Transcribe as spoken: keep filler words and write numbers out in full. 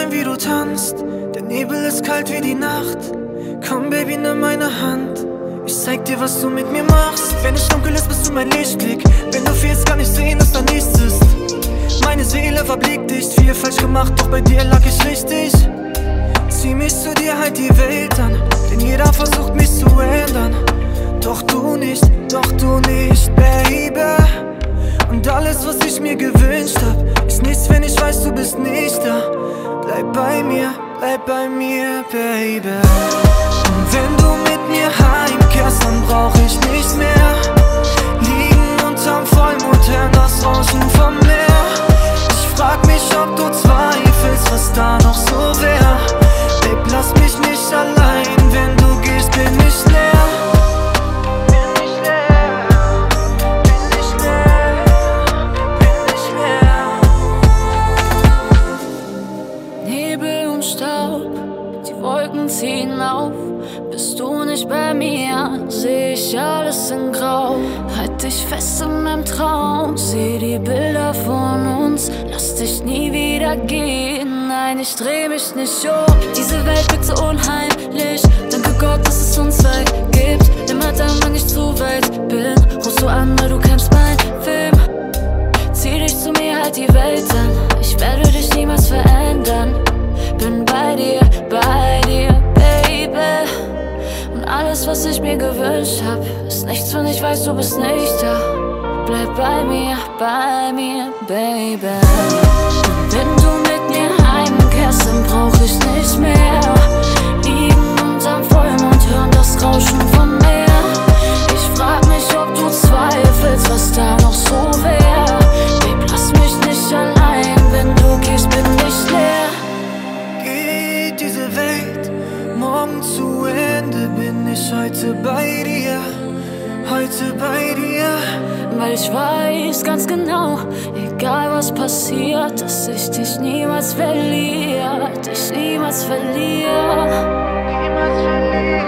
sein, wie du tanzt. Der Nebel ist kalt wie die Nacht. Komm, Baby, nimm meine Hand. Ich zeig dir, was du mit mir machst. Wenn es dunkel ist, bist du mein Lichtblick. Wenn du fehlst, kann ich sehen, dass da nichts ist. Meine Seele war blickdicht, viel falsch gemacht, doch bei dir lag ich richtig. Zieh mich zu dir, halt die Welt an, denn jeder versucht mich zu ändern. Doch du nicht, doch du nicht, Baby. Und alles, was ich mir gewünscht hab, ist nichts, wenn ich weiß, du bist nicht da. Bleib bei mir, bleib bei mir, Baby. Und wenn du mit mir heimkehrst, dann brauch ich nicht mehr liegen unterm Vollmond, hören das Rauschen vom Meer. Ich frag mich, ob du zweifelst, was da noch so wär. Babe, lass mich nicht allein, wenn du gehst, bin ich leer. Wolken ziehen auf, bist du nicht bei mir, seh ich alles in Grau. Halt dich fest in meinem Traum, seh die Bilder von uns, lass dich nie wieder gehen. Nein, ich dreh mich nicht um, diese Welt wirkt so unheimlich. Danke Gott, dass es uns zwei gibt, immer dann, wenn ich zu weit bin. Rufst du an, weil du kennst mein Film. Zieh dich zu mir, halt die Welt an, ich werde dich niemals verändern. Bin bei dir, bei dir, Baby. Und alles, was ich mir gewünscht hab, ist nichts, wenn ich weiß, du bist nicht da. Bleib bei mir, bei mir, Baby. Und wenn du mit mir heimkehrst, dann brauch ich nicht mehr liegen unterm Vollmond, hören das Rauschen vom Meer. Ich frag mich, ob du zweifelst, was da noch so wär. Babe, lass mich nicht allein, wenn du gehst, bin ich leer. Diese Welt morgen zu Ende, bin ich heute bei dir, heute bei dir. Weil ich weiß ganz genau, egal was passiert, dass ich dich niemals verliere, dich niemals verliere. Niemals verliere.